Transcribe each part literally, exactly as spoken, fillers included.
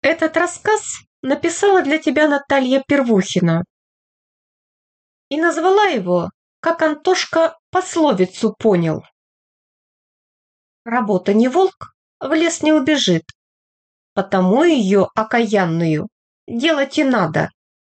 Этот рассказ написала для тебя Наталья Первухина и назвала его, как Антошка пословицу понял. Работа не волк, в лес не убежит, потому ее окаянную делать и надо.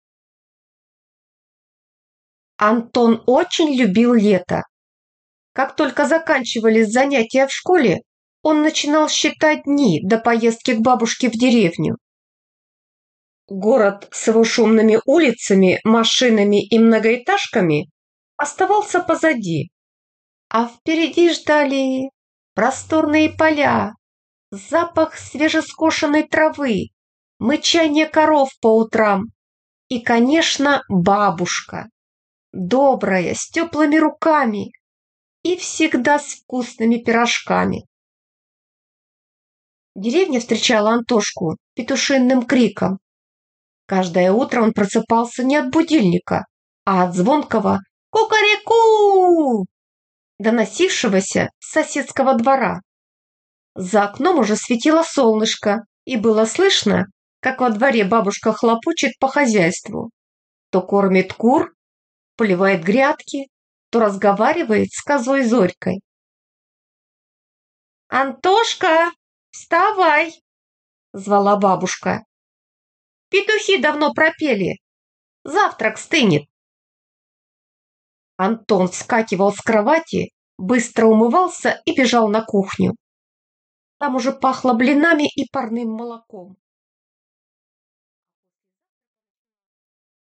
Антон очень любил лето. Как только заканчивались занятия в школе, он начинал считать дни до поездки к бабушке в деревню. Город с его шумными улицами, машинами и многоэтажками оставался позади, а впереди ждали просторные поля, запах свежескошенной травы, мычание коров по утрам и, конечно, бабушка, добрая, с теплыми руками и всегда с вкусными пирожками. Деревня встречала Антошку петушиным криком. Каждое утро он просыпался не от будильника, а от звонкого «Кукареку!», доносившегося с соседского двора. За окном уже светило солнышко, и было слышно, как во дворе бабушка хлопочет по хозяйству. То кормит кур, поливает грядки, то разговаривает с козой Зорькой. «Антошка, вставай!» – звала бабушка. «Петухи давно пропели. Завтрак стынет». Антон вскакивал с кровати, быстро умывался и бежал на кухню. Там уже пахло блинами и парным молоком.